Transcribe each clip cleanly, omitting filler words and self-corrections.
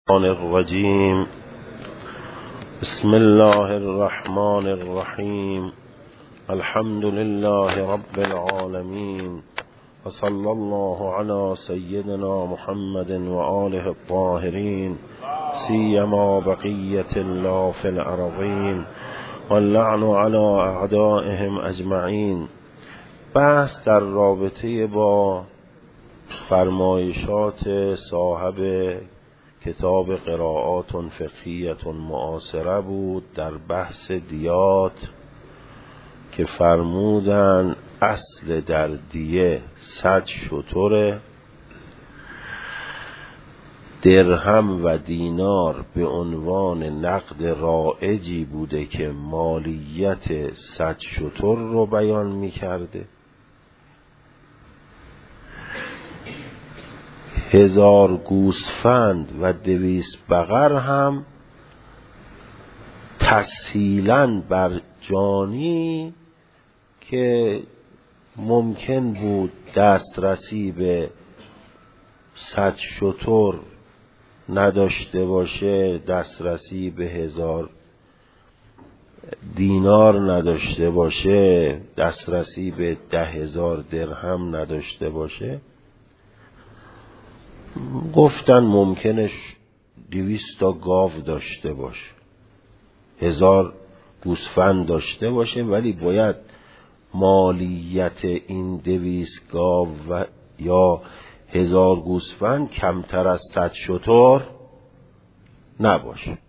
الرجيم بسم الله الرحمن الرحيم الحمد لله رب العالمين وصلى الله على سيدنا محمد وآله الطاهرين سيما بقية الله في الأرضين واللعن على أعدائهم أجمعين. بحث در رابطه با فرمایشات صاحب کتاب قرائات فقهیة معاصره بود در بحث دیات که فرمودن اصل در دیه 100 شتر، درهم و دینار به عنوان نقد رایجی بوده که مالیت 100 شتر رو بیان می کرده. 1000 گوسفند و 200 بقر هم تسهیلاً بر جانی که ممکن بود دسترسی به 100 شتر نداشته باشه، دسترسی به 1000 دینار نداشته باشه، دسترسی به 10,000 درهم نداشته باشه، گفتن ممکنه 200 تا گاو داشته باشه، 1000 گوسفند داشته باشه، ولی باید مالیت این 200 گاو و یا 1000 گوسفند کمتر از 100 شتر نباشه.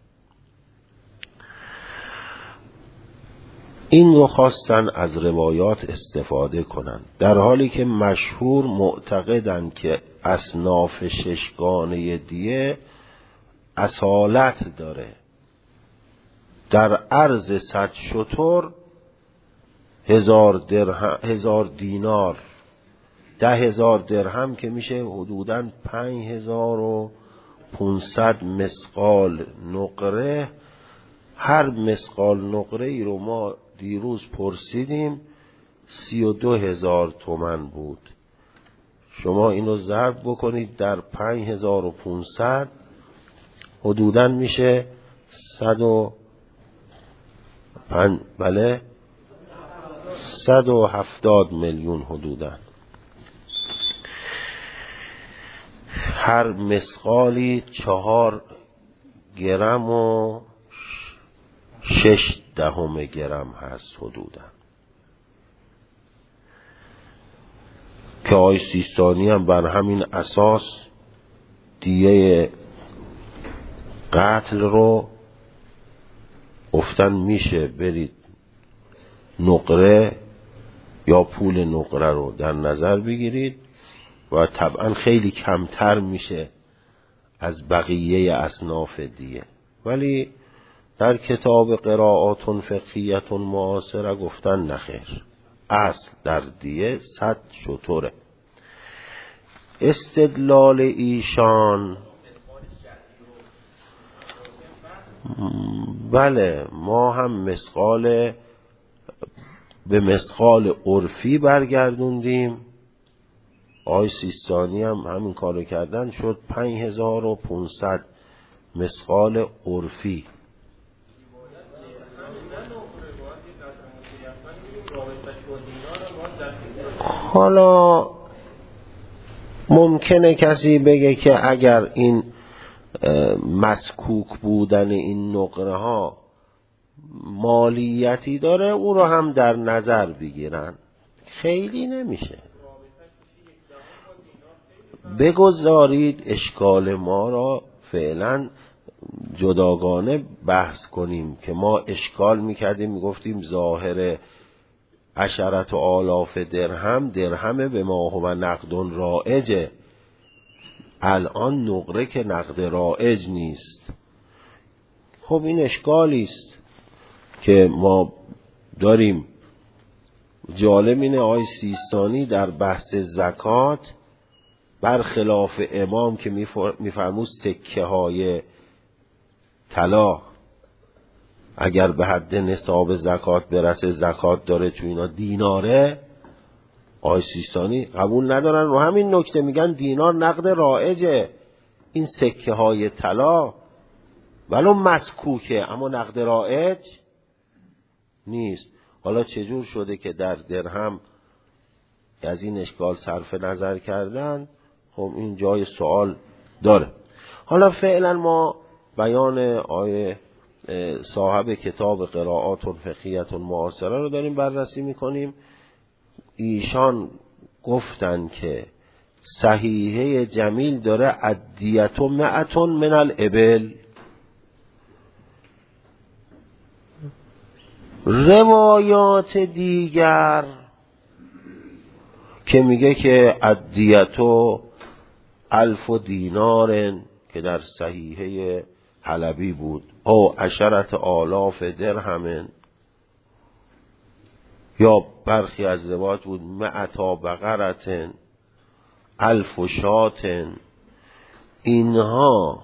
این رو خواستن از روایات استفاده کنن، در حالی که مشهور معتقدن که اصناف ششگانه دیه اصالت داره. در عرض 100 شتر 1000 دینار 10,000 درهم که میشه حدوداً 5500 مثقال نقره. هر مثقال نقره ای رو ما دیروز پرسیدیم 32,000 تومان بود. شما اینو ضرب بکنید در 5500 حدوداً میشه 170 میلیون حدوداً. هر مثقالی 4 گرم و 6 دهم گرم هست حدوداً، که آقای سیستانی هم بر همین اساس دیه قتل رو گفتن میشه برید نقره یا پول نقره رو در نظر بگیرید و طبعا خیلی کمتر میشه از بقیه اصناف دیه، ولی در کتاب قرائات فقهیة معاصره گفتن نخیر، اصل در دیه 100 شتره. استدلال ایشان بله، ما هم به مثقال عرفی برگردوندیم، آقای سیستانی هم همین کارو کردن، شد 5500 مثقال عرفی. حالا ممکنه کسی بگه که اگر این مسکوک بودن این نقره ها مالیتی داره او رو هم در نظر بگیرن. خیلی نمیشه. بگذارید اشکال ما را فعلا جداگانه بحث کنیم که ما اشکال میکردیم، میگفتیم ظاهر 10,000 درهم به ما هو نقد رایجه. الان نقره که نقد رایج نیست. خب این اشکالی است که ما داریم. جالب اینه آقای سیستانی در بحث زکات برخلاف امام که میفرمود سکه های طلا اگر به حد نصاب زکات برسه زکات داره، تو اینا دیناره، آقای سیستانی قبول ندارن و همین نکته میگن دینار نقد رایجه. این سکه های طلا ولو مسکوکه اما نقد رایج نیست. حالا چجور شده که در درهم از این اشکال صرف نظر کردن؟ خب این جای سوال داره. حالا فعلا ما بیان آیه صاحب کتاب قرائات فقهیه معاصره رو داریم بررسی میکنیم. ایشان گفتن که صحیحه جمیل داره ادیت و معتون من الابل. روایات دیگر که میگه که ادیتو 1000 دینار که در صحیحه حلبی بود او 10,000 درهم، یا برخی از روایات بود 100 بقرة 1000 شاة. اینها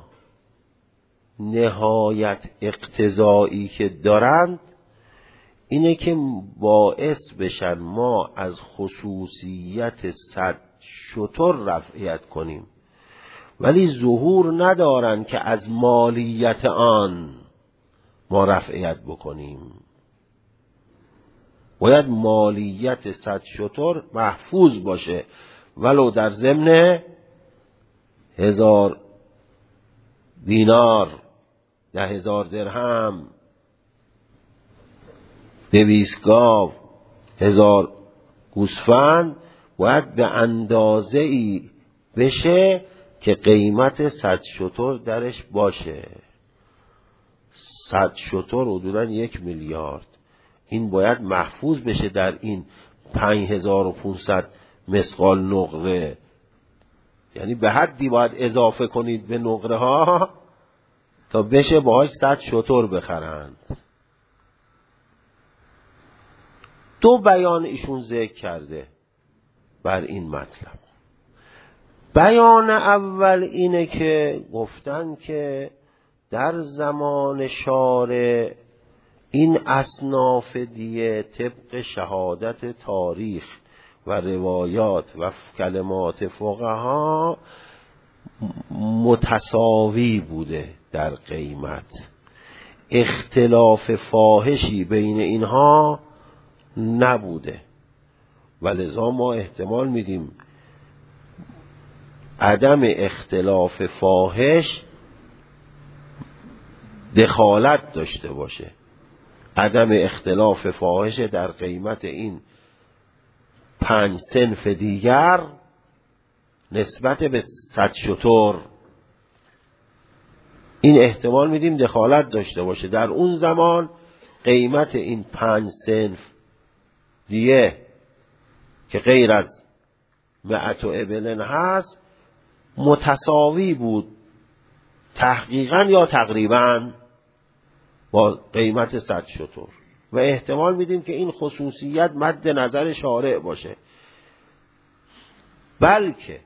نهایت اقتضایی که دارند اینه که باعث بشن ما از خصوصیت 100 شتر رفعیت کنیم، ولی ظهور ندارن که از مالیت آن ما رفعیت بکنیم. باید مالیت 100 شتر محفوظ باشه ولو در ضمن 1000 دینار، 10,000 درهم، 200 گاو، 1000 گوسفند، باید به اندازه ای بشه که قیمت 100 شتر درش باشه. 100 شتر حدوداً 1 میلیارد. این باید محفوظ بشه در این 5500 مثقال نقره. یعنی به حدی باید اضافه کنید به نقره ها تا بشه باهاش 100 شتر بخرند. دو بیان ایشون ذکر کرده بر این مطلب. بیان اول اینه که گفتن که در زمان شارع این اصناف دیه طبق شهادت تاریخ و روایات و کلمات فقها متساوی بوده در قیمت، اختلاف فاحشی بین اینها نبوده، ولذا ما احتمال میدیم عدم اختلاف فاحش دخالت داشته باشه. عدم اختلاف فاحش در قیمت این 5 صنف دیگر نسبت به 100 شتر، این احتمال میدیم دخالت داشته باشه. در اون زمان قیمت این 5 صنف دیه که غیر از 100 ابلن هست متساوی بود تحقیقا یا تقریبا با قیمت 100 شتر، و احتمال میدیم که این خصوصیت مد نظر شارع باشه. بلکه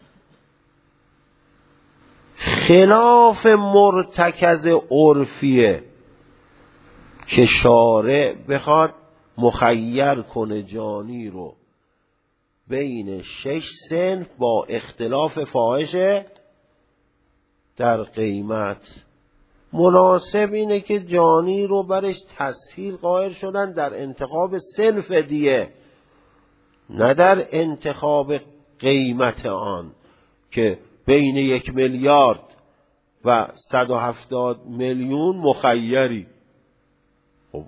خلاف مرتکز عرفیه که شارع بخواد مخیر کنه جانی رو بین 6 صنف با اختلاف فاحش در قیمت. مناسب اینه که جانی رو برش تسهیل قائل شدن در انتخاب صنف دیه، نه در انتخاب قیمت آن که بین 1 میلیارد و 170 میلیون مخیری. خب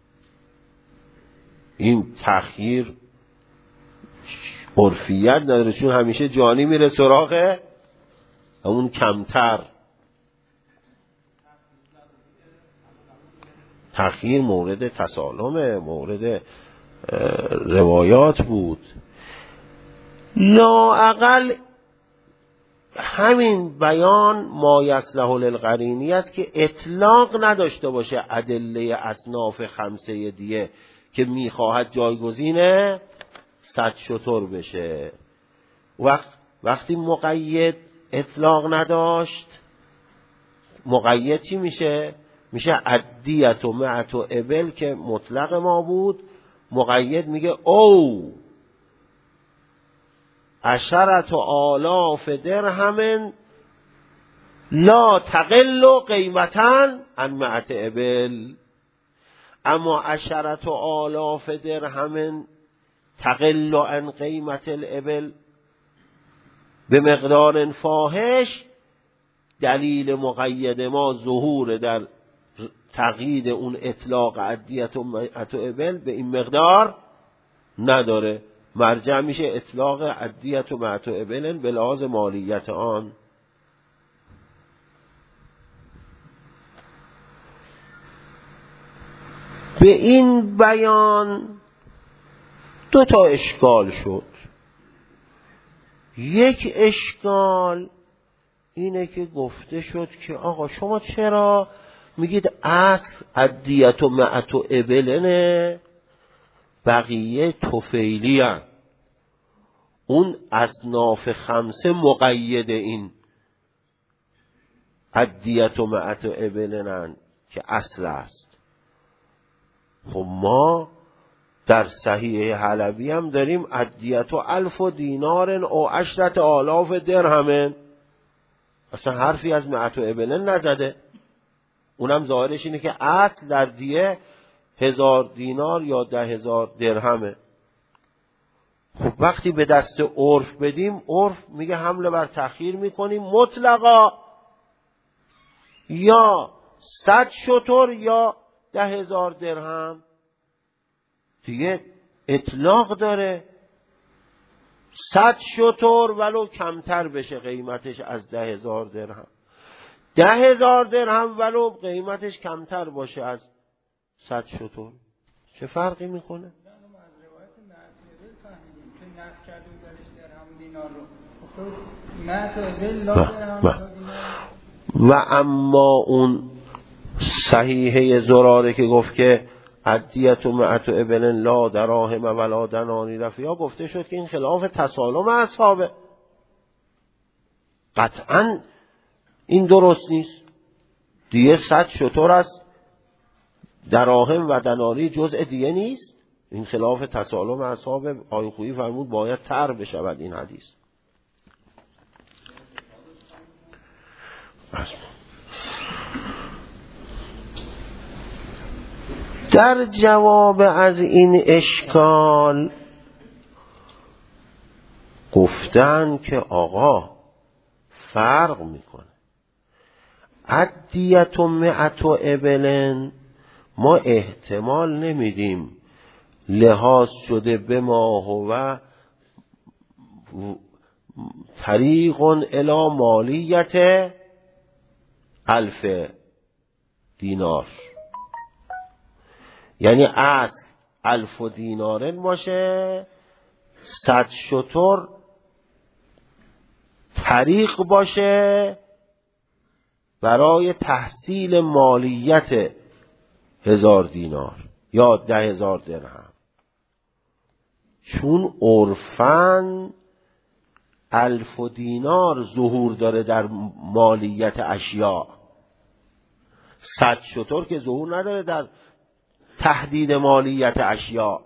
این تخییر عرفیت نداره، چون همیشه جانی میره سراغ اون کمتر. تخییر مورد تسالم، مورد روایات بود. لااقل همین بیان ما یصلح للقرینی است که اطلاق نداشته باشه ادله اصناف 5 دیه که میخواهد جایگزین 100 شتر بشه. وقتی مقید اطلاق نداشت، مقید چی میشه؟ میشه ادیت و معت و ابل که مطلق ما بود، مقید میگه او 10,000 درهم لا تقل قیمتا عن 100 ابل، اما 10,000 درهم تقل عن قیمت الابل به مقدار فاحش، دلیل مقید ما ظهور در تقیید اون اطلاق عدیت و مئت ابل به این مقدار نداره. مرجع میشه اطلاق عدیت و مئت ابل به لحاظ مالیت آن. به این بیان 2 اشکال شد. یک اشکال اینه که گفته شد که آقا شما چرا میگید اصل عدیت و مئت و ابلنه، بقیه طفیلی هن، اون اصناف 5 مقید این عدیت و مئت و ابلنن که اصل است. خب ما در صحیح حلبی هم داریم عدیت و 1000 دینار او 10,000 درهم، اصلا حرفی از مئت و ابلن نزده. اونم ظاهرش اینه که اصل در دیه 1000 دینار یا 10,000 درهمه. خب وقتی به دست عرف بدیم، عرف میگه حمله بر تأخیر میکنیم مطلقا، یا 100 شتر یا 10,000 درهم دیگه اطلاق داره. 100 شتر ولو کمتر بشه قیمتش از 10,000 درهم، 10,000 درهم ولو قیمتش کمتر باشه از 100 شتر، چه فرقی میکنه؟ و اما اون صحیحه زراره که گفت که عدیت و مئت و ابل لا دراهم ولا دنانیر فیها، گفته شد که این خلاف تسالم اصحابه. قطعا این درست نیست. دیه 100 شتر است، دراهم و دنانیر جزء دیه نیست. این خلاف تسالم اصحاب. آقای خویی فرمود باید تر بشود این حدیث. در جواب از این اشکال گفتن که آقا فرق میکنه. عدیت و مئت و ابلن ما احتمال نمیدیم لحاظ شده به ما هو طریق الی مالیت 1000 دینار، یعنی اصل 1000 دینار باشه، 100 شتر طریق باشه برای تحصیل مالیت 1000 دینار یا 10,000 درهم. چون عرفاً 1000 دینار ظهور داره در مالیت اشیاء، 100 شتر که ظهور نداره در تحدید مالیت اشیاء.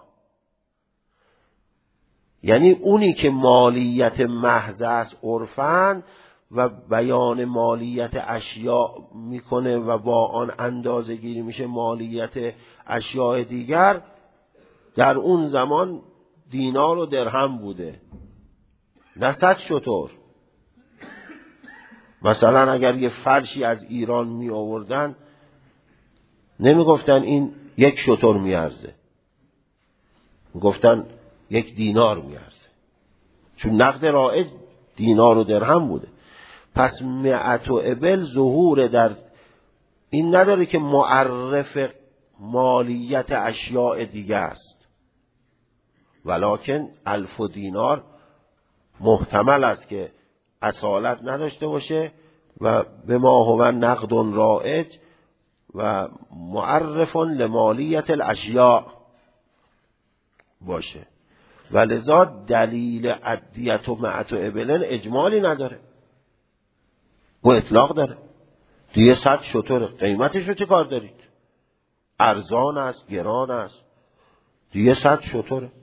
یعنی اونی که مالیت محض است عرفاً و بیان مالیت اشیاء میکنه و با آن اندازه گیری میشه مالیت اشیاء دیگر، در اون زمان دینار و درهم بوده، نه 100 شتر. مثلا اگر یه فرشی از ایران می آوردن نمی گفتن این 1 شتر می ارزه، گفتن 1 دینار می ارزه، چون نقد رایج دینار و درهم بوده. پس مئت و ابل ظهور در این نداره که معرف مالیت اشیاء دیگه است، ولکن 1000 دینار محتمل است که اصالت نداشته باشه و به ما هو نقد رایج و معرف لمالیت الاشیاء باشه. ولذا دلیل عدیت و مئت و ابلن اجمالی نداره و اطلاق داره. دیگه 100 شتر، قیمتش رو چه کار دارید؟ ارزان است، گران است، دیگه 100 شتره.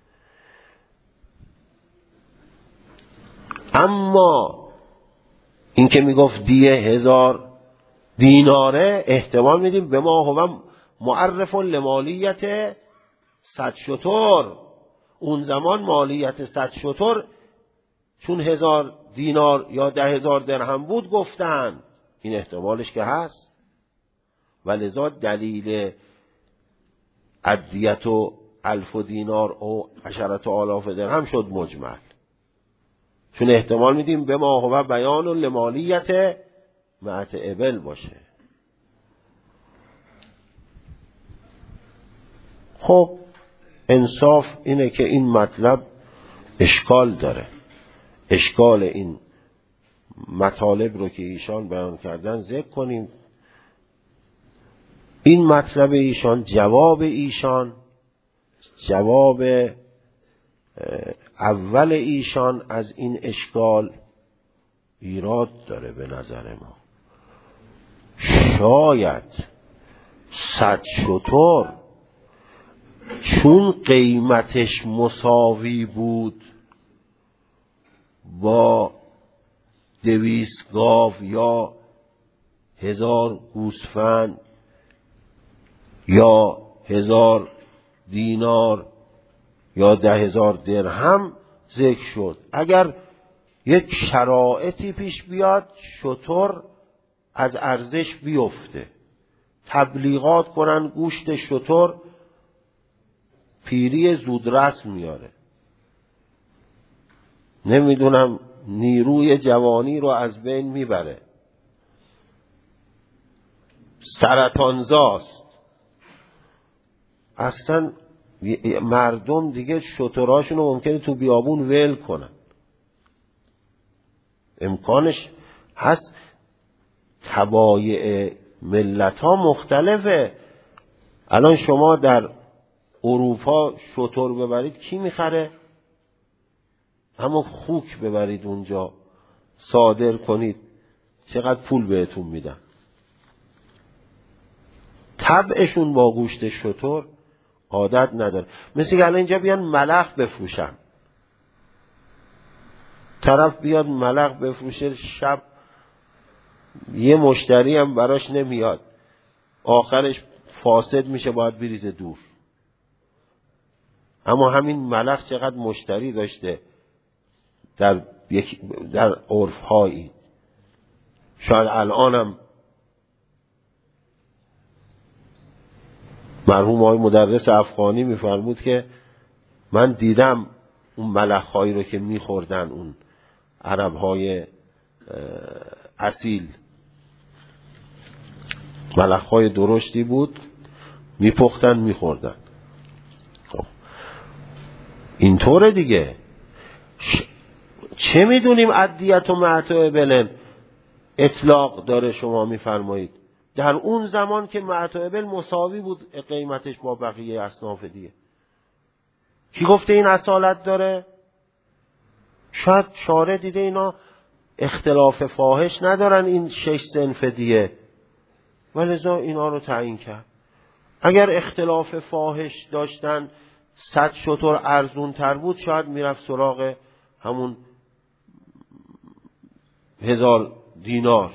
اما این که میگفت دیه 1000 دیناره احتمال میدیم به ما هو معرف لمالیت 100 شتر. اون زمان مالیت 100 شتر چون 1000 دینار یا 10,000 درهم بود گفتن، این احتمالش که هست. ولذا دلیل ادیت و 1000 دینار و 10,000 درهم شد مجمل، چون احتمال میدیم به ما هو بیان لمالیت مئت ابل باشه. خب انصاف اینه که این مطلب اشکال داره. اشکال این مطالب رو که ایشان بیان کردن ذکر کنیم. این مطلب ایشان، جواب ایشان، جواب اول ایشان از این اشکال ایراد داره به نظر ما. شاید 100 شتر چون قیمتش مساوی بود با 200 گاو یا 1000 گوسفند یا 1000 دینار یا 10,000 درهم ذکر شد. اگر یک شرایطی پیش بیاد شتر از ارزش بیفته، تبلیغات کنن گوشت شتر پیری زودرس میاره، نمیدونم نیروی جوانی رو از بین میبره، سرطانزاست، اصلا مردم دیگه شتراشون رو ممکنه تو بیابون ول کنن، امکانش هست. طبایع ملت ها مختلفه. الان شما در اروپا شتر ببرید کی میخره؟ اما خوک ببرید اونجا صادر کنید چقدر پول بهتون میدن. طبعشون با گوشت شتر عادت نداره. مثل که الان اینجا بیان ملخ بفروشن، طرف بیاد ملخ بفروشه، شب یه مشتری هم براش نمیاد، آخرش فاسد میشه، باید بریزه دور. اما همین ملخ چقدر مشتری داشته در عرف‌هایی. شاید الانم مرحوم آقای مدرس افغانی میفرمود که من دیدم اون ملخ‌هایی رو که میخوردن اون عرب‌های اصیل، ملخ‌های درشتی بود، میپختن میخوردن. خب اینطوره دیگه. چه میدونیم ادیت و مئت ابل اطلاق داره شما میفرمایید در اون زمان که مئت ابل مساوی بود قیمتش با بقیه اصناف دیگه. کی گفته این اصالت داره؟ شاید شارع دیده اینا اختلاف فاحش ندارن این 6 صنف دیگه، ولذا اینا رو تعیین کرد. اگر اختلاف فاحش داشتن 100 شتر ارزون تر بود، شاید میرفت سراغ همون 1000 دینار.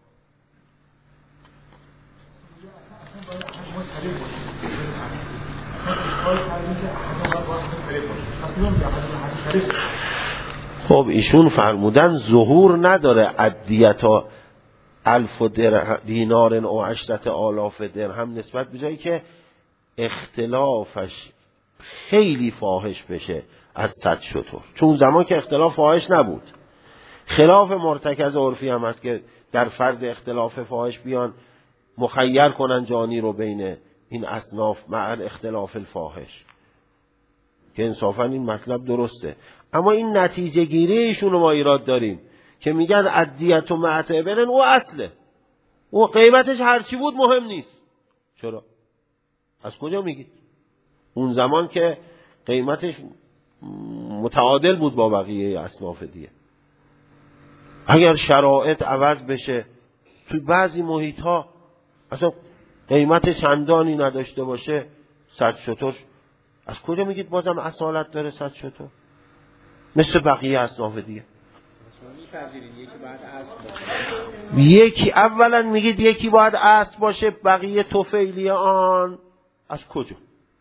خب ایشون فرمودن ظهور نداره ادیت 1000 دینار و 10,000 درهم نسبت به جایی که اختلافش خیلی فاحش بشه از 100 شتر، چون زمان که اختلاف فاحش نبود. خلاف مرتکز عرفی هم هست که در فرض اختلاف فاحش بیان مخیر کنن جانی رو بین این اصناف مع اختلاف الفاحش، که انصافا این مطلب درسته. اما این نتیجه گیری ایشون رو ما ایراد داریم که میگن ادیت و مئت ابل او اصله، او قیمتش هرچی بود مهم نیست. چرا؟ از کجا میگید؟ اون زمان که قیمتش متعادل بود با بقیه اصناف دیگه. اگر شرایط عوض بشه، تو بعضی محیط ها اصلا قیمت چندانی نداشته باشه 100 شتر، از کجا میگید بازم اصالت داره 100 شتر مثل بقیه اصناف دیگه؟ یکی اولا میگید یکی باید اصل باشه، بقیه طفیلی آن از کجا؟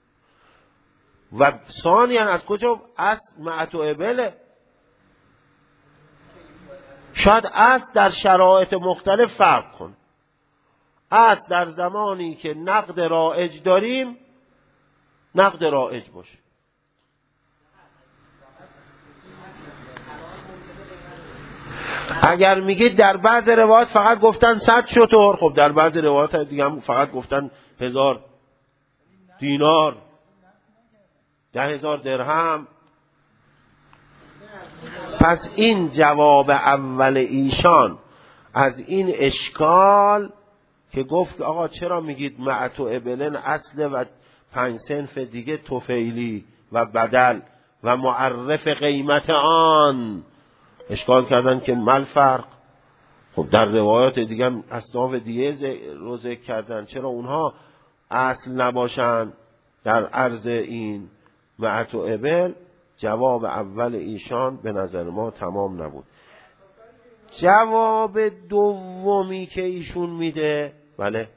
و ثانیاً از کجا اصل معت و ابله؟ شاید اصل در شرایط مختلف فرق کن. اصل در زمانی که نقد رایج داریم نقد رایج باشه. اگر میگید در بعض روایات فقط گفتن 100 شتر، خب در بعض روایات دیگه هم فقط گفتن 1000 دینار، 10,000 درهم. پس این جواب اول ایشان از این اشکال که گفت آقا چرا میگید معت و ابلن اصل و 5 صنف دیگه طفیلی و بدل و معرف قیمت آن، اشکال کردن که مل فرق. خب در روایات دیگه هم اصناف دیگه رو ذکر کردن، چرا اونها اصل نباشن در عرض این معت و ابل؟ جواب اول ایشان به نظر ما تمام نبود. جواب دومی که ایشون میده، بله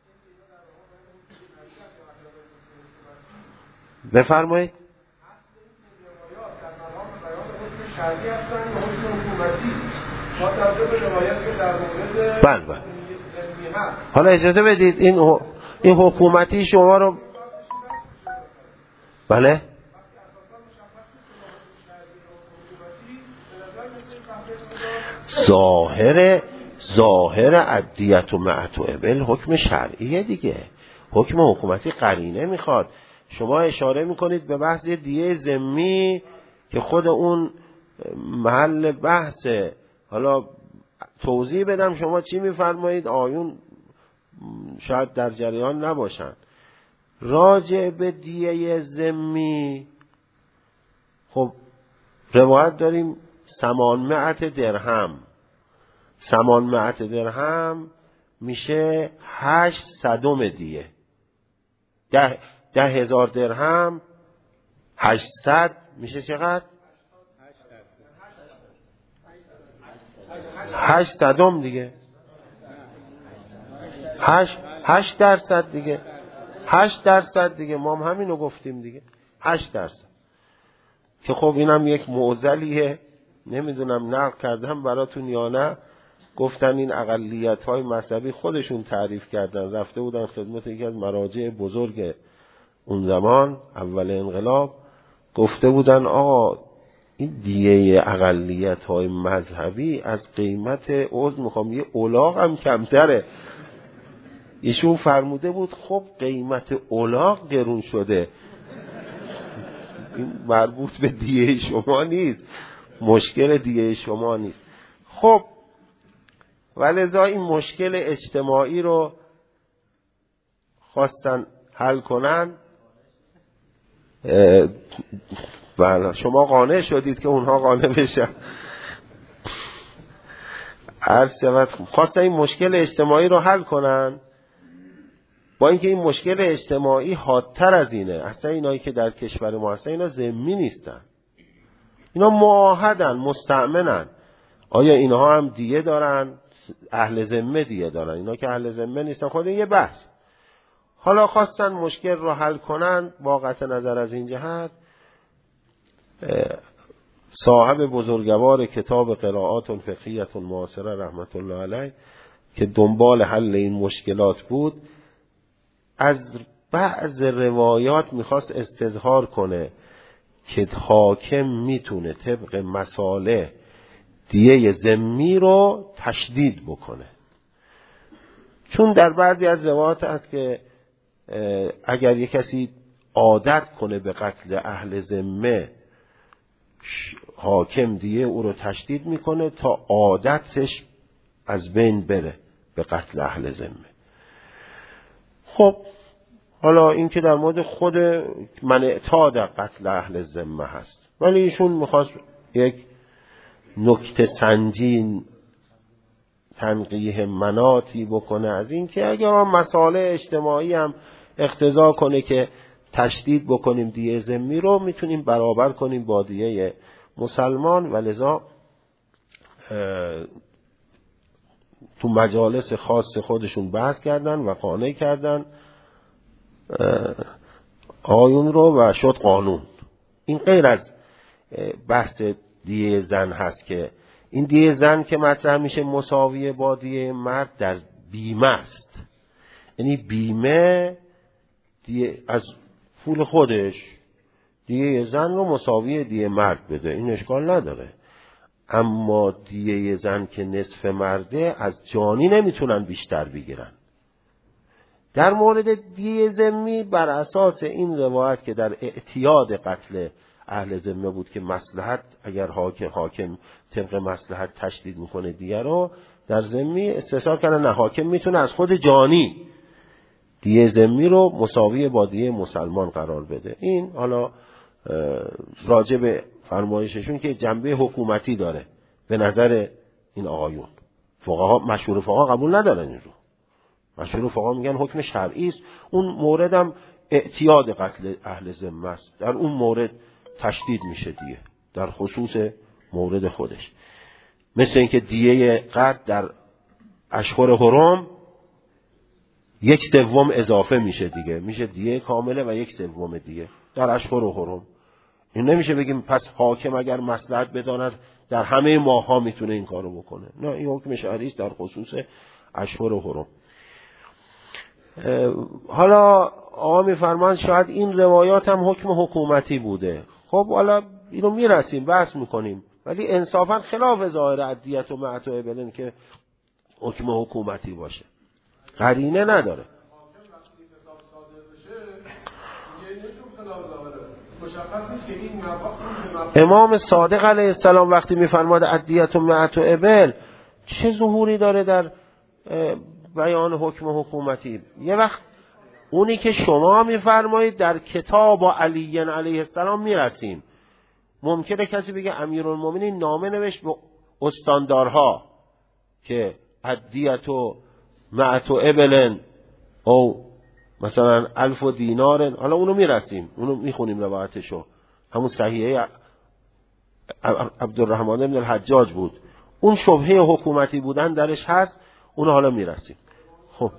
بفرمایید. بله. حالا اجازه بدید این حکومتی شما رو، بله ظاهر عدیت و معت و ابل حکم شرعیه دیگه، حکم حکومتی قرینه میخواد. شما اشاره میکنید به بحث دیه ذمی که خود اون محل بحثه. حالا توضیح بدم شما چی میفرمایید، آیون شاید در جریان نباشن. راجع به دیه ذمی خب روایت داریم 800 درهم، 800 درهم میشه 800 دیه. 10,000 درهم 800 میشه چقدر؟ 800 دیگه، 8% دیگه، 8% دیگه. ما هم همینو گفتیم دیگه، 8%. که خب اینم یک معضلیه، نمیدونم نقل کردم براتون یا نه. گفتن این اقلیت های مذهبی خودشون تعریف کردن، رفته بودن خدمت یکی از مراجع بزرگ اون زمان اول انقلاب، گفته بودن آقا این دیه اقلیت های مذهبی از قیمت عضو میخوام یه الاغ هم کمتره. ایشون فرموده بود خب قیمت الاغ گرون شده، این مربوط به دیه شما نیست، مشکل دیه شما نیست. خب ولذا این مشکل اجتماعی رو خواستن حل کنن. بله شما قانع شدید که اونها قانع بشن. خواستن این مشکل اجتماعی رو حل کنن، با اینکه این مشکل اجتماعی حادتر از اینه. اصلا اینایی که در کشور ما هستن اینا ذمی نیستن، اینا معاهدن، مستأمنن. آیا اینها هم دیه دارن؟ اهل ذمه دیه دارن، اینا که اهل ذمه نیستن. خود این یه بحث. حالا خواستن مشکل رو حل کنن. با قطع نظر از این جهت صاحب بزرگوار کتاب قرائات فقهیه معاصره رحمت الله علیه که دنبال حل این مشکلات بود، از بعض روایات میخواست استظهار کنه که حاکم میتونه طبق مصالح دیه ذمی رو تشدید بکنه. چون در بعضی از روایات هست که اگر یک کسی عادت کنه به قتل اهل ذمه، حاکم دیه او رو تشدید میکنه تا عادتش از بین بره به قتل اهل ذمه. خب حالا این که در مورد خود من اعتاد قتل اهل ذمه هست، ولی ایشون میخواست یک نکته سنجی تنقیح مناطی بکنه از این که اگر مسائل اجتماعی هم اقتضا کنه که تشدید بکنیم دیه ذمی رو، میتونیم برابر کنیم با دیه مسلمان. ولذا تو مجالس خاص خودشون بحث کردن و قانع کردن آیون رو و شد قانون. این غیر از بحث دیه زن هست که این دیه زن که مطرح میشه مساویه با دیه مرد در بیمه است. یعنی بیمه دیه از پول خودش دیه زن رو مساوی دیه مرد بده، این اشکال نداره. اما دیه زن که نصف مرده از جانی نمیتونن بیشتر بگیرن. در مورد دیه ذمی بر اساس این روایت که در اعتیاد قتل اهل ذمه بود که مصلحت اگر حاکم طبق مصلحت تشدید میکنه دیه رو، در ذمی استحصال کردن نه، حاکم میتونه از خود جانی دیه ذمی رو مساوی با دیه مسلمان قرار بده. این حالا راجع به فرمایششون که جنبه حکومتی داره به نظر این آقایون. فقها مشهور فقها قبول ندارن این رو. مشهور فقها میگن حکم شرعی است. اون موردم اعتیاد قتل اهل ذمه است، در اون مورد تشدید میشه دیه در خصوص مورد خودش. مثل اینکه دیه قتل در اشهر حرم 1/3 اضافه میشه دیگه، میشه دیه کامله و 1/3 دیگه در اشهر حرم. این نمیشه بگیم پس حاکم اگر مصلحت بداند در همه ماه‌ها میتونه این کارو بکنه. نه، این حکم شرعی است در خصوص اشهر حرم. حالا آقا میفرمان شاید این روایات هم حکم حکومتی بوده. خب حالا اینو میرسیم بحث میکنیم، ولی انصافا خلاف ظاهر عدیت و معتوه بلن که حکم حکومتی باشه، قرینه نداره. امام صادق علیه السلام وقتی میفرماد عدیت و معتو ابل چه ظهوری داره در بیان حکم حکومتی؟ یه وقت اونی که شما میفرمایید در کتاب علی علیه السلام میرسیم. ممکنه کسی بگه امیرالمومنین نامه نوشت به استاندارها که عدیت و معتو ابلن او مثلا 1000 دینار، حالا اونو میرسیم، اونو میخونیم روایتشو. همون صحیحه عبدالرحمن بن الحجاج بود، اون شبهه حکومتی بودن درش هست، اونو حالا میرسیم. خب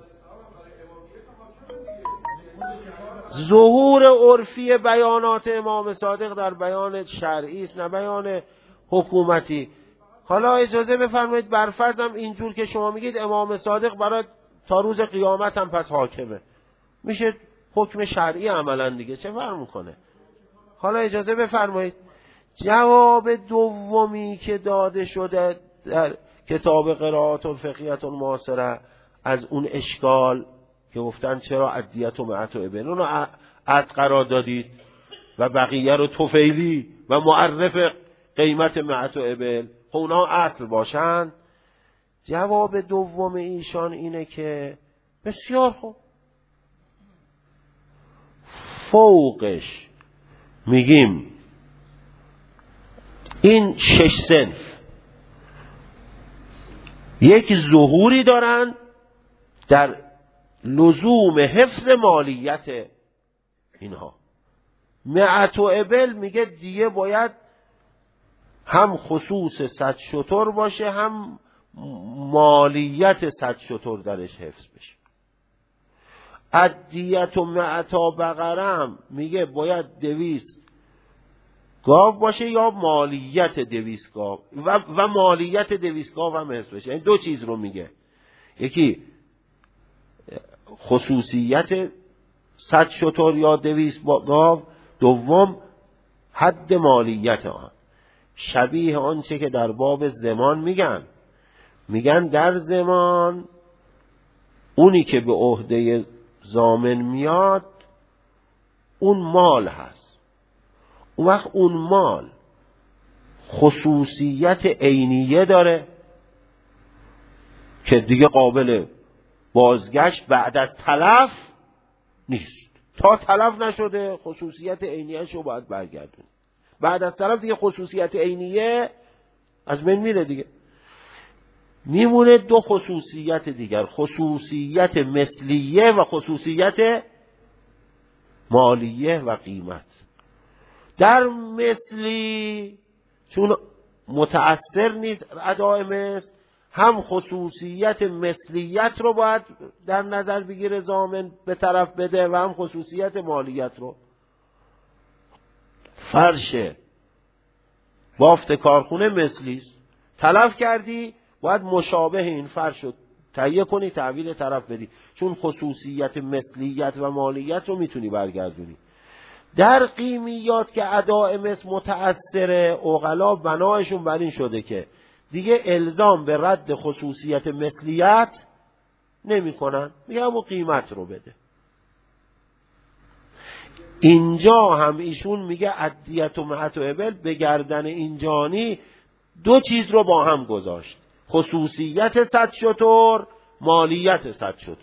ظهور عرفی بیانات امام صادق در بیان شرعی است نه بیان حکومتی. حالا اجازه بفرمایید برفرضم اینجور که شما میگید امام صادق برای تا روز قیامت هم پس حاکمه، میشه حکم شرعی عملا دیگه، چه فرق میکنه؟ حالا اجازه بفرمایید جواب دومی که داده شده در کتاب قرائات الفقهیه المعاصره از اون اشکال که گفتن چرا عدیت و معتو ابن رو از قرار دادید و بقیه رو طفیلی و معرف قیمت معتو ابن، خب اونا اصل باشن. جواب دوم ایشان اینه که بسیار خوب، فوقش میگیم این 6 صنف یک ظهوری دارن در لزوم حفظ مالیت اینها. معتو ابل میگه دیگه باید هم خصوص 100 شتر باشه هم مالیت 100 شتر درش حفظ بشه. عدیت و معتا بقرم میگه باید 200 گاو باشه یا مالیت 200 گاو و مالیت 200 گاو هم حفظ بشه. یعنی دو چیز رو میگه، یکی خصوصیت 100 شتر یا 200 گاو، دوم حد مالیت آن. شبیه آنچه که در باب زمان میگن در زمان اونی که به عهده ضامن میاد اون مال هست. اون وقت اون مال خصوصیت عینیه داره که دیگه قابل بازگشت بعد از تلف نیست. تا تلف نشده خصوصیت عینیه‌اش رو باید برگردون. بعد از تلف دیگه خصوصیت عینیه از بین میره دیگه. میمونه دو خصوصیت دیگر، خصوصیت مثلیه و خصوصیت مالیه و قیمت. در مثلی چون متأثر نیست ادای مثل، هم خصوصیت مثلیت رو باید در نظر بگیره ضامن به طرف بده و هم خصوصیت مالیت رو. فرش بافت کارخونه مثلی است، تلف کردی باید مشابه این فرش رو تهیه کنی تحویل طرف بدی، چون خصوصیت مثلیت و مالیت رو میتونی برگردونی. در قیمیات که اداء مثل متأثره، عقلا بنایشون بر این شده که دیگه الزام به رد خصوصیت مثلیت نمی کنن، میگه همون قیمت رو بده. اینجا هم ایشون میگه ادیت و معت و ابل به گردن اینجانی دو چیز رو با هم گذاشت، خصوصیت 100 شتر، مالیت 100 شتر.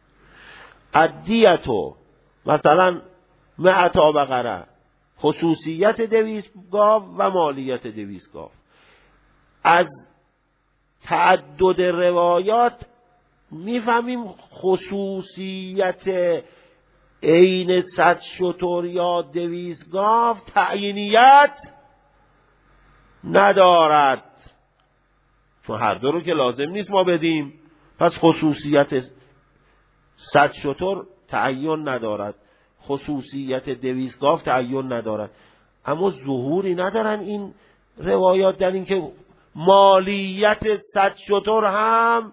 ادیت و مثلا معتا بقره، خصوصیت 200 گاو و مالیت 200 گاو. از تعدد روایات میفهمیم خصوصیت عین 100 شتر یا 200 گاو تعیینیت ندارد، چون هر دو رو که لازم نیست ما بدیم، پس خصوصیت 100 شتر تعین ندارد، خصوصیت 200 گاو تعین ندارد. اما ظهوری ندارن این روایات در این که مالیت 100 شتر هم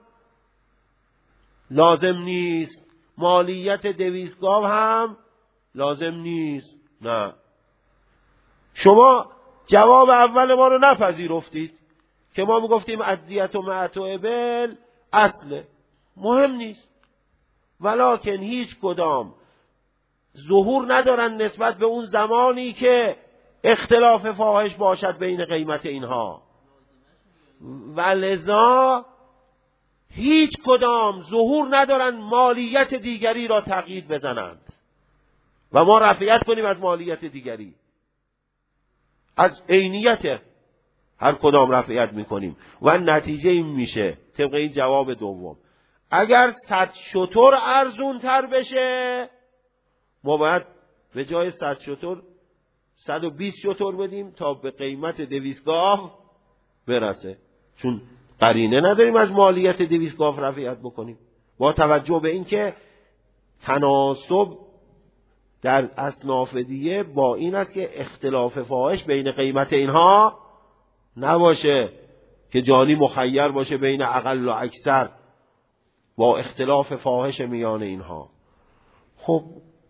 لازم نیست، مالیت 200 گاو هم لازم نیست. نه، شما جواب اول ما رو نپذیرفتید که ما میگفتیم ادیت و معت و ابل اصله، مهم نیست، ولکن هیچ کدام ظهور ندارن نسبت به اون زمانی که اختلاف فاحش باشد بین قیمت اینها، و لذا هیچ کدام ظهور ندارن مالیت دیگری را تقیید بزنند و ما رفعیت کنیم از مالیت دیگری، از عینیت هر کدام رفعیت میکنیم و نتیجه این میشه طبق این جواب دوم اگر 100 شتر ارزون تر بشه ما باید به جای 100 شتر 120 شتر بدیم تا به قیمت 200 گاو برسه، چون قرینه نداریم از مالیت 200 گاو رفعیت بکنیم، با توجه به اینکه تناسب در اصناف دیگه با این است که اختلاف فاحش بین قیمت اینها نباشه که جانی مخیر باشه بین اقل و اکثر با اختلاف فاحش میان اینها. خب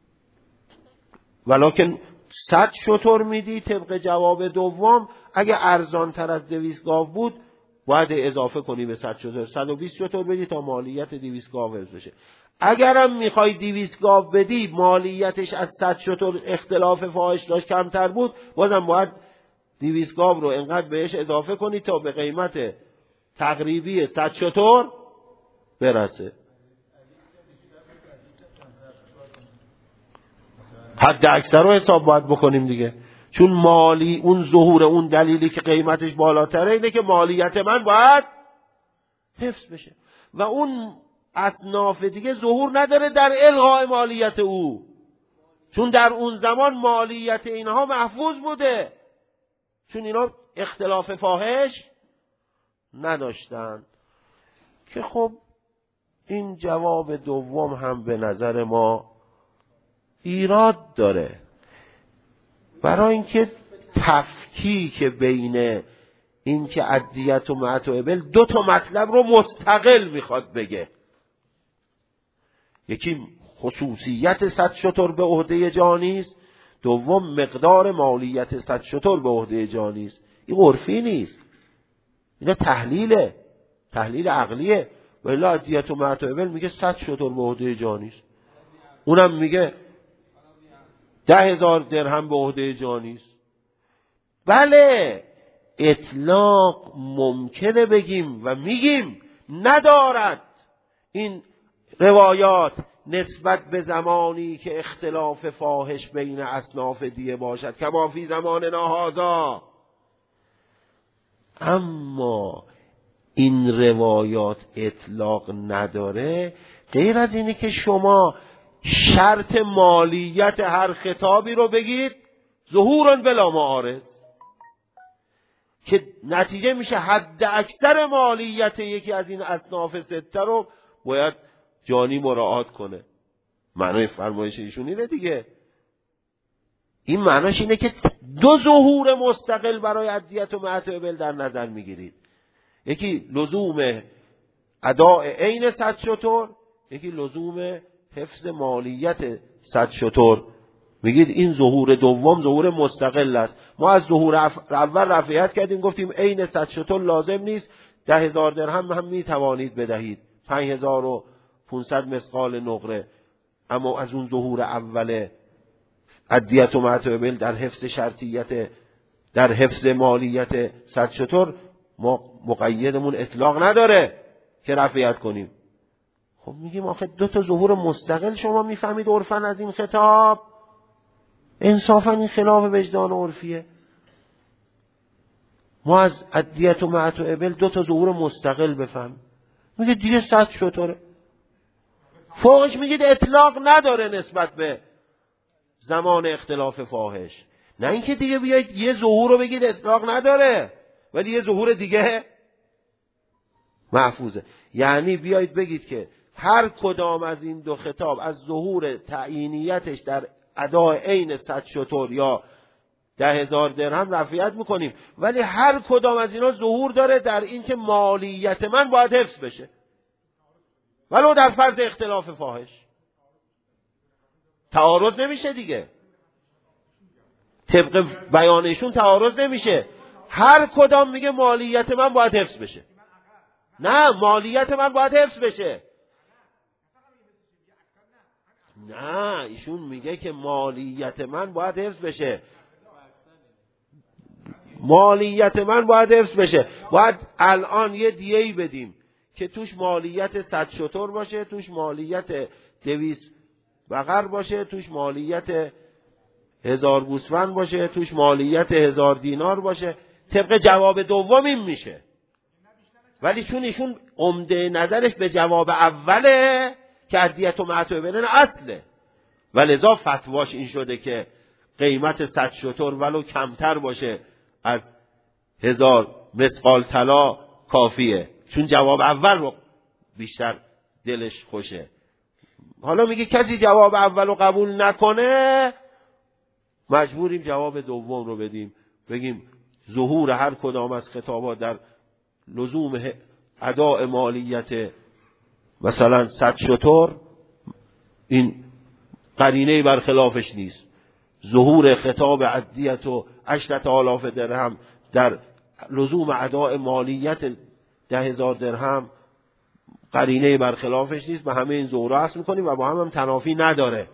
ولکن 100 شتر میدی طبق جواب دوم، اگه ارزان تر از 200 گاو بود باید اضافه کنی به 100 شتر، 120 شتر بدی تا مالیت 200 گاو بشه. اگرم میخوای 200 گاو بدی مالیتش از 100 شتر اختلاف فاحش داشت کمتر بود، بازم باید 200 گاو رو انقدر بهش اضافه کنی تا به قیمت تقریبی 100 شتر برسه. حد اکثر رو حساب باید بکنیم دیگه، چون مالی اون ظهور اون دلیلی که قیمتش بالاتره اینه که مالیت من باید حفظ بشه و اون اصناف دیگه ظهور نداره در الغاء مالیت او، چون در اون زمان مالیت اینها محفوظ بوده، چون اینا اختلاف فاحش نداشتن. که خب این جواب دوم هم به نظر ما ایراد داره، برای اینکه تفکیک بین این که ادیت و معت و ابل دو تا مطلب رو مستقل میخواد بگه، یکی خصوصیت 100 شتر به عهده جانی است، دوم مقدار مالیت 100 شتر به عهده جانی است. این عرفی نیست، اینا تحلیله، تحلیل عقلیه. ولی ادیت و معت و ابل میگه 100 شتر به عهده جانی است، اونم میگه 10,000 درهم به عهده جانی است. بله اطلاق ممکنه بگیم و میگیم ندارد این روایات نسبت به زمانی که اختلاف فاحش بین اصناف دیگه باشد کما فی زماننا هذا، اما این روایات اطلاق نداره غیر از اینه که شما شرط مالیت هر خطابی رو بگید ظهورا بلا معارض، که نتیجه میشه حد اکثر مالیت یکی از این اصناف سته رو باید جانی مراعات کنه. معنای فرمایش ایشون اینه دیگه. این معناش اینه که دو ظهور مستقل برای ادیت و معطوه بل در نظر میگیرید. یکی لزوم اداء عین 100 شتر، یکی لزوم حفظ مالیت 100 شتر. میگید این ظهور دوم ظهور مستقل است. ما از ظهور اول رفعیت کردیم، گفتیم عین 100 شتر لازم نیست، 10,000 درهم هم میتوانید بدهید، 5,500 مثقال نقره. اما از اون ظهور اول ادیت و معطوه بل در حفظ شرطیت، در حفظ مالیت 100 شتر، ما مقیدمون اطلاق نداره که رفعیت کنیم. خب میگیم آخه دو تا ظهور مستقل شما میفهمید عرفاً از این خطاب؟ انصافاً این خلاف وجدان عرفیه. ما از ادیت و معطوه بل دو تا ظهور مستقل بفهم. میگه دیگه 100 شتره، فوقش میگید اطلاق نداره نسبت به زمان اختلاف فاحش. نه اینکه دیگه بیاید یه ظهور رو بگید اطلاق نداره ولی یه ظهور دیگه محفوظه. یعنی بیایید بگید که هر کدام از این دو خطاب از ظهور تعیینیتش در اداء عین 100 شتر یا 10,000 درهم رفعیت میکنیم، ولی هر کدام از اینا ظهور داره در این که مالیت من باید حفظ بشه ولو در فرض اختلاف فاحش. تعارض نمیشه دیگه، طبق بیانشون تعارض نمیشه. هر کدام میگه مالیت من باید حفظ بشه. نه، مالیت من باید حفظ بشه. نه، ایشون میگه که مالیت من باید حفظ بشه. مالیت من باید حفظ بشه. باید الان یه دیه‌ای بدیم که توش مالیت 100 شتر باشه، توش مالیت 200 بقر باشه، توش مالیت 1000 گوسفند باشه، توش مالیت 1000 دینار باشه. طبق جواب دوم این میشه. ولی چون ایشون عمده نظرش به جواب اوله که ادیت و معطوه بل اصله، ولذا فتواش این شده که قیمت 100 شتر ولو کمتر باشه از 1000 مثقال طلا کافیه، چون جواب اول رو بیشتر دلش خوشه. حالا میگه کسی جواب اول رو قبول نکنه مجبوریم جواب دوم رو بدیم، بگیم ظهور هر کدام از خطابات در لزوم اداء مالیت مثلا 100 شتر این قرینه برخلافش نیست. ظهور خطاب ادیت و 10,000 درهم در لزوم اداء مالیت 10,000 درهم قرینه برخلافش نیست. به همه این ظهورها اصل میکنیم و با هم تنافی نداره.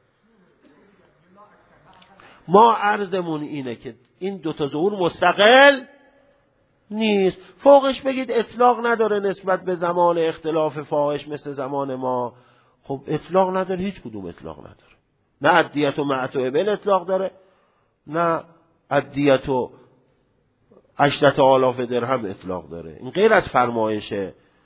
ما عرضمون اینه که این دوتا ظهور مستقل نیست. فوقش بگید اطلاق نداره نسبت به زمان اختلاف فاحش مثل زمان ما. خب اطلاق نداره، هیچ کدوم اطلاق نداره. نه ادیت و معطوه بل اطلاق داره، نه ادیت و 10,000 درهم اطلاق داره. این غیر از فرمایش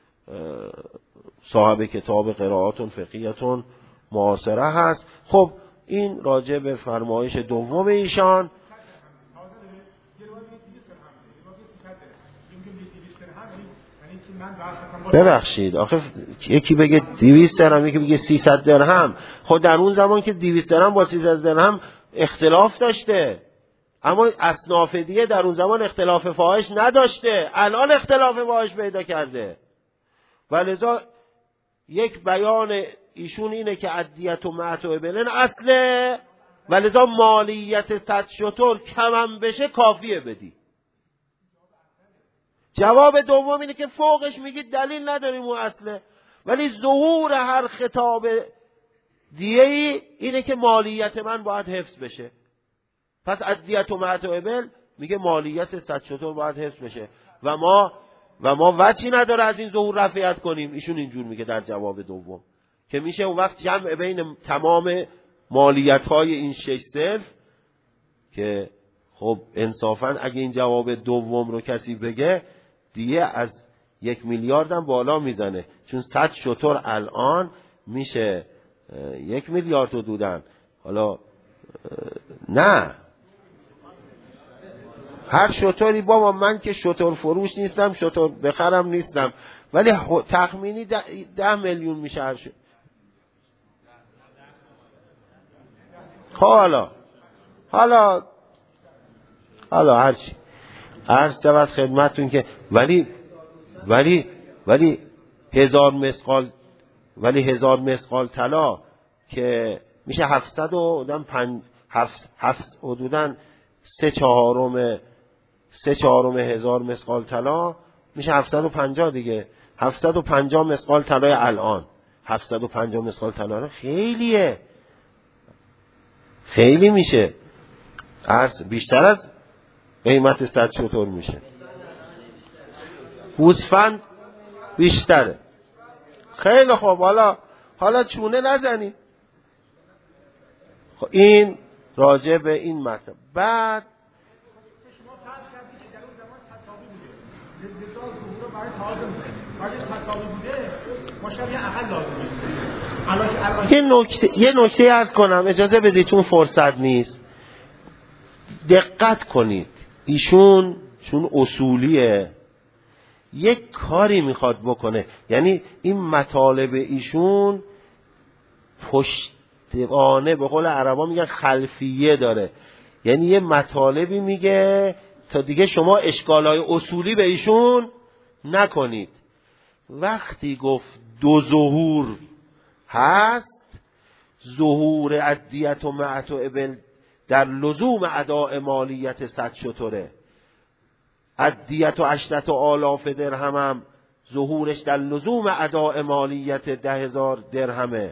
صاحب کتاب قرائات فقهیه معاصره هست. خب این راجع به فرمایش دوم ایشان. ببخشید آخه یکی بگه 200 درهم یکی بگه 300 درهم. خب در اون زمان که 200 درهم با 300 درهم اختلاف داشته، اما اصناف دیگه در اون زمان اختلاف فاحش نداشته، الان اختلاف فاحش پیدا کرده. ولذا یک بیان ایشون اینه که ادیت و معطوه بل اصله، ولذا مالیت 100 شتر کمم بشه کافیه بدی. جواب دوم اینه که فوقش میگید دلیل نداریم اون اصله، ولی ظهور هر خطاب دیگه‌ای اینه که مالیت من باید حفظ بشه. پس ادیت و معطوه بل میگه مالیت 100 شتر باید حفظ بشه و ما وجهی نداره از این ظهور رفعیت کنیم. ایشون اینجور میگه در جواب دوم که میشه اون وقت جمع بین تمام مالیت‌های این 6 صنف که خب انصافاً اگه این جواب دوم رو کسی بگه دیگه از 1 میلیارد هم بالا میزنه، چون 100 شتر الان میشه 1 میلیارد حدوداً. حالا نه هر شطوری بابا، من که شطور فروش نیستم، شطور بخرم نیستم، ولی تخمینی 10 میلیون میشه هر شطور. حالا هرچی عرض شود خدمتون که ولی 1000 مسقال طلا که میشه 700 و حدوداً 3/4 هزار مسقال طلا میشه 750 دیگه. 750 مسقال طلای الان، 750 مسقال طلا خیلیه، خیلی میشه، بیشتر از قیمت 100 شتر میشه. گوسفند بیشتره. خیلی خوب، حالا چونه نزنیم. خب این راجع به این مطلب. بعد یه نکته عرض کنم، اجازه بدید چون فرصت نیست. دقت کنید، ایشون چون اصولیه یک کاری میخواد بکنه، یعنی این مطالب ایشون پشتوانه، به قول عربا میگن خلفیه داره، یعنی یه مطالبی میگه تا دیگه شما اشکالای اصولی به ایشون نکنید. وقتی گفت 2 ظهور هست، ظهور عدیت و معت و ابل در لزوم اداء مالیت 100 شتره، عدیت و 8 آلاف درهم ظهورش در لزوم اداء مالیت 10,000 درهمه.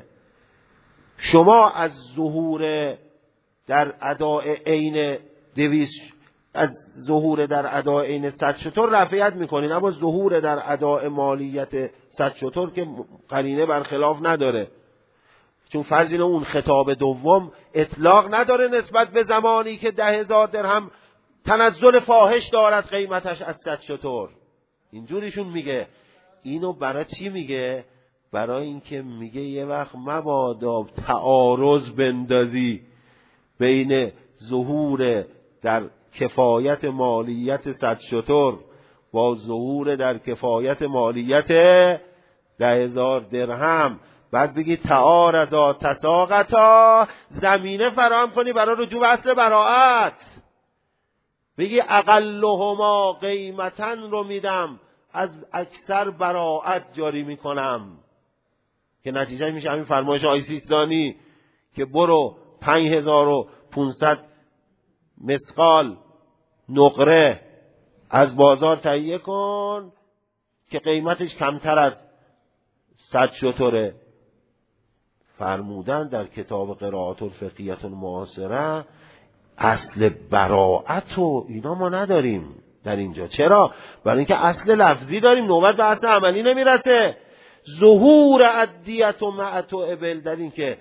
شما از ظهور در اداء عین 200 از ظهور در اداء عین 100 شتر رفعیت میکنید، اما ظهور در اداء مالیت 100 شتر که قرینه برخلاف نداره، چون فضیل اون خطاب دوم اطلاق نداره نسبت به زمانی که 10,000 درهم تنزل فاحش دارد قیمتش از 100 شتر. اینجوریشون میگه. اینو برای چی میگه؟ برای اینکه میگه یه وقت مبادا تعارض بندازی بین ظهور در کفایت مالیت 100 شتر با ظهور در کفایت مالیت 10,000 درهم، بعد بگی تعارضا تساقطا، زمینه فراهم کنی برای رجوع به اصل براءت. بگی اقلهما قیمتن رو میدم، از اکثر براءت جاری میکنم، که نتیجه میشه همین فرمایش آقای سیستانی که برو 5,500 مسقال نقره از بازار تهیه کن که قیمتش کمتر از 100 شتره. فرمودن در کتاب قرائات الفقهیه المعاصره اصل براءت و اینا ما نداریم در اینجا. چرا؟ برای اینکه اصل لفظی داریم، نوبت به اصل عملی نمیرسه. ظهور عدیت و معت و ابل در این که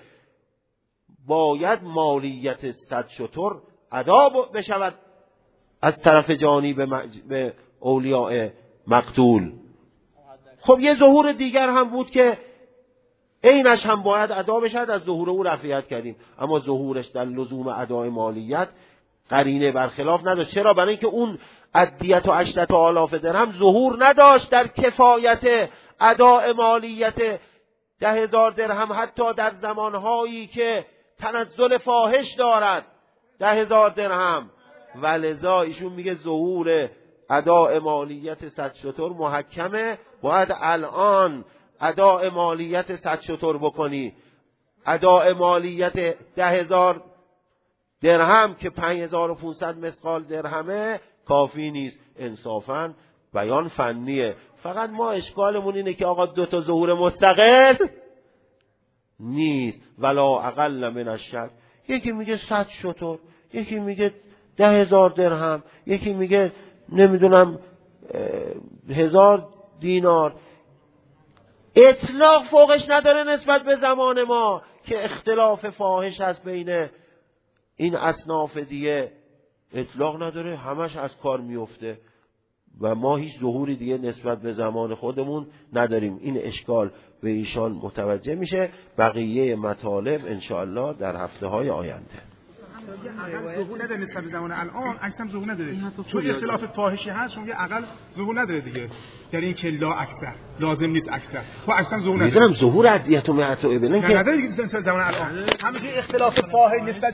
باید مالیت 100 شتر ادا بشود از طرف جانب به اولیاء مقتول. خب یه ظهور دیگر هم بود که اینش هم باید ادا بشد، از ظهور او رفعیت کردیم، اما ظهورش در لزوم ادای مالیت قرینه برخلاف نداشت. چرا؟ برای اینکه اون عدیت و 8 آلاف درهم ظهور نداشت در کفایت اداء مالیت 10,000 درهم، حتی در زمانهایی که تنزل فاحش دارد 10,000 درهم. ولذا ایشون میگه ظهور اداء مالیت 100 شتر محکمه، باید الان اداء مالیت 100 شتر بکنی. اداء مالیت 10,000 درهم که 5,500 مسقال درهمه کافی نیست. انصافاً بیان فنیه، فقط ما اشکالمون اینه که آقا 2 ظهور مستقل نیست. ولا اقل من الشک، یکی میگه 100 شتر، یکی میگه 10,000 درهم، یکی میگه نمیدونم 1,000 دینار. اطلاق فوقش نداره نسبت به زمان ما که اختلاف فاحش هست بین این اصناف دیگه. اطلاق نداره، همش از کار میفته و ما هیچ ظهوری دیگه نسبت به زمان خودمون نداریم. این اشکال به ایشان متوجه میشه. بقیه مطالب انشاءالله در هفته‌های آینده. ظهور نداره نسبت به زمان الان، اکثر ظهور نداره. چون اختلاف فاحشی هست، اون اقل ظهور نداره دیگه. یعنی این که لا اکثر لازم نیست اکثر. خب اکثر ظهور نداره. میدونم ظهور عدیت و معت و ابن که نداره دیگه نسبت به زمان الان. همین اختلاف فاحش نسبت